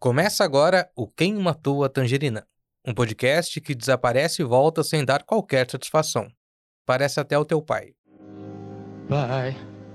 Começa agora o Quem Matou a Tangerina, um podcast que desaparece e volta sem dar qualquer satisfação. Parece até o teu pai. Pai.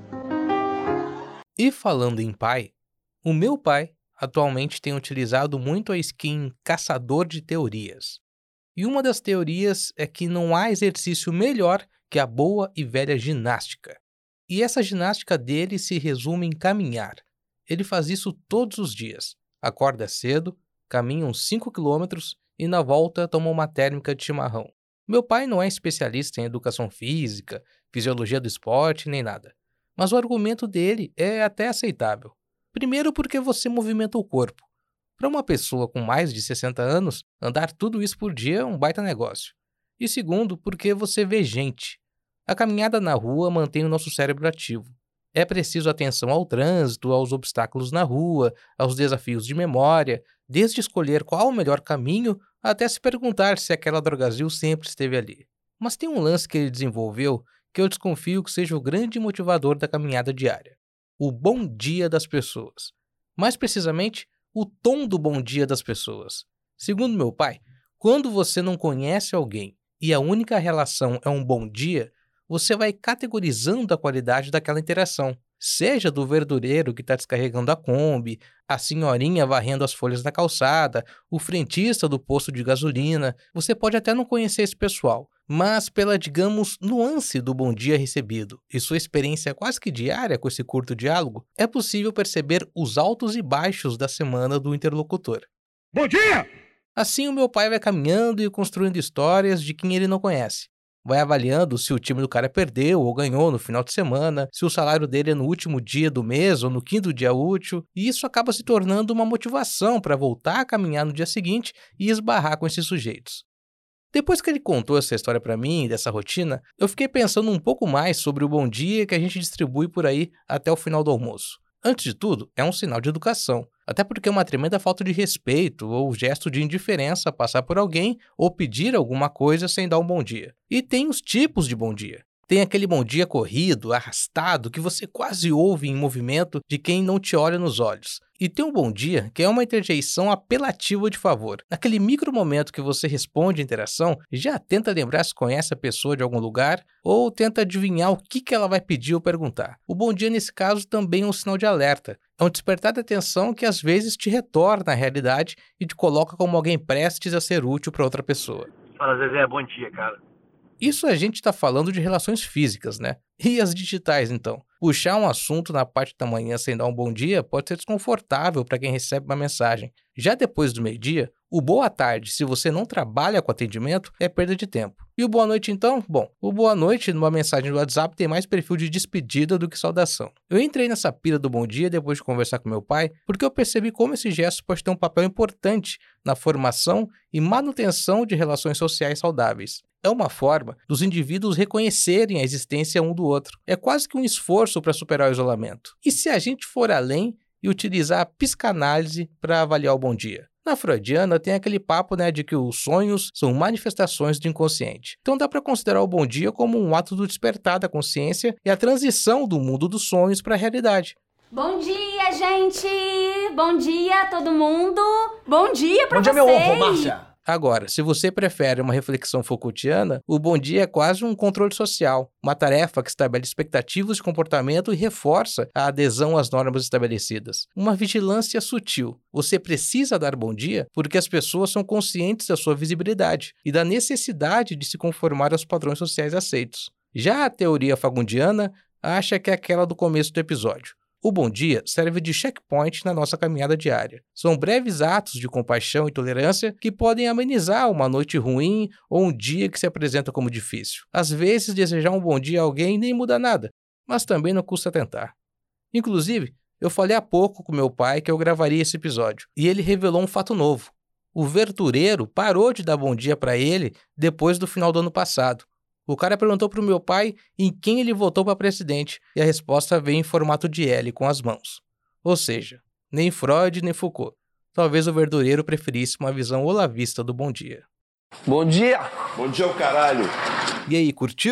E falando em pai, o meu pai atualmente tem utilizado muito a skin Caçador de Teorias. E uma das teorias é que não há exercício melhor que a boa e velha ginástica. E essa ginástica dele se resume em caminhar. Ele faz isso todos os dias. Acorda cedo, caminha uns 5 quilômetros e na volta toma uma térmica de chimarrão. Meu pai não é especialista em educação física, fisiologia do esporte, nem nada. Mas o argumento dele é até aceitável. Primeiro porque você movimenta o corpo. Para uma pessoa com mais de 60 anos, andar tudo isso por dia é um baita negócio. E segundo, porque você vê gente. A caminhada na rua mantém o nosso cérebro ativo. É preciso atenção ao trânsito, aos obstáculos na rua, aos desafios de memória, desde escolher qual o melhor caminho até se perguntar se aquela drogazil sempre esteve ali. Mas tem um lance que ele desenvolveu que eu desconfio que seja o grande motivador da caminhada diária. O bom dia das pessoas. Mais precisamente, o tom do bom dia das pessoas. Segundo meu pai, quando você não conhece alguém e a única relação é um bom dia, você vai categorizando a qualidade daquela interação. Seja do verdureiro que está descarregando a Kombi, a senhorinha varrendo as folhas na calçada, o frentista do posto de gasolina. Você pode até não conhecer esse pessoal, mas pela, digamos, nuance do bom dia recebido e sua experiência quase que diária com esse curto diálogo, é possível perceber os altos e baixos da semana do interlocutor. Bom dia! Assim o meu pai vai caminhando e construindo histórias de quem ele não conhece. Vai avaliando se o time do cara perdeu ou ganhou no final de semana, se o salário dele é no último dia do mês ou no quinto dia útil, e isso acaba se tornando uma motivação para voltar a caminhar no dia seguinte e esbarrar com esses sujeitos. Depois que ele contou essa história para mim, dessa rotina, eu fiquei pensando um pouco mais sobre o bom dia que a gente distribui por aí até o final do almoço. Antes de tudo, é um sinal de educação, até porque é uma tremenda falta de respeito ou gesto de indiferença passar por alguém ou pedir alguma coisa sem dar um bom dia. E tem os tipos de bom dia. Tem aquele bom dia corrido, arrastado, que você quase ouve em movimento de quem não te olha nos olhos. E tem um bom dia que é uma interjeição apelativa de favor. Naquele micro momento que você responde a interação, já tenta lembrar se conhece a pessoa de algum lugar ou tenta adivinhar o que ela vai pedir ou perguntar. O bom dia, nesse caso, também é um sinal de alerta. É um despertar de atenção que às vezes te retorna à realidade e te coloca como alguém prestes a ser útil para outra pessoa. Fala, Zezé, bom dia, cara. Isso a gente está falando de relações físicas, né? E as digitais, então? Puxar um assunto na parte da manhã sem dar um bom dia pode ser desconfortável para quem recebe uma mensagem. Já depois do meio-dia, o boa tarde, se você não trabalha com atendimento, é perda de tempo. E o boa noite, então? Bom, o boa noite numa mensagem do WhatsApp tem mais perfil de despedida do que saudação. Eu entrei nessa pira do bom dia depois de conversar com meu pai, porque eu percebi como esse gesto pode ter um papel importante na formação e manutenção de relações sociais saudáveis. É uma forma dos indivíduos reconhecerem a existência um do outro. É quase que um esforço para superar o isolamento. E se a gente for além e utilizar a psicanálise para avaliar o bom dia? Na freudiana tem aquele papo, de que os sonhos são manifestações do inconsciente. Então dá para considerar o bom dia como um ato do despertar da consciência e a transição do mundo dos sonhos para a realidade. Bom dia, gente! Bom dia, todo mundo! Bom dia pra vocês! Bom dia, meu ovo, Márcia! Agora, se você prefere uma reflexão Foucaultiana, o bom dia é quase um controle social, uma tarefa que estabelece expectativas de comportamento e reforça a adesão às normas estabelecidas. Uma vigilância sutil. Você precisa dar bom dia porque as pessoas são conscientes da sua visibilidade e da necessidade de se conformar aos padrões sociais aceitos. Já a teoria fagundiana acha que é aquela do começo do episódio. O bom dia serve de checkpoint na nossa caminhada diária. São breves atos de compaixão e tolerância que podem amenizar uma noite ruim ou um dia que se apresenta como difícil. Às vezes, desejar um bom dia a alguém nem muda nada, mas também não custa tentar. Inclusive, eu falei há pouco com meu pai que eu gravaria esse episódio, e ele revelou um fato novo. O verdureiro parou de dar bom dia para ele depois do final do ano passado. O cara perguntou pro meu pai em quem ele votou para presidente, e a resposta veio em formato de L com as mãos. Ou seja, nem Freud nem Foucault. Talvez o verdureiro preferisse uma visão olavista do bom dia. Bom dia! Bom dia, o caralho! E aí, curtiu?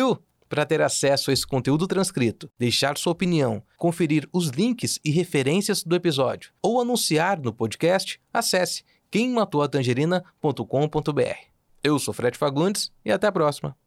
Para ter acesso a esse conteúdo transcrito, deixar sua opinião, conferir os links e referências do episódio ou anunciar no podcast, acesse quemmatoatangerina.com.br. Eu sou Fred Fagundes e até a próxima.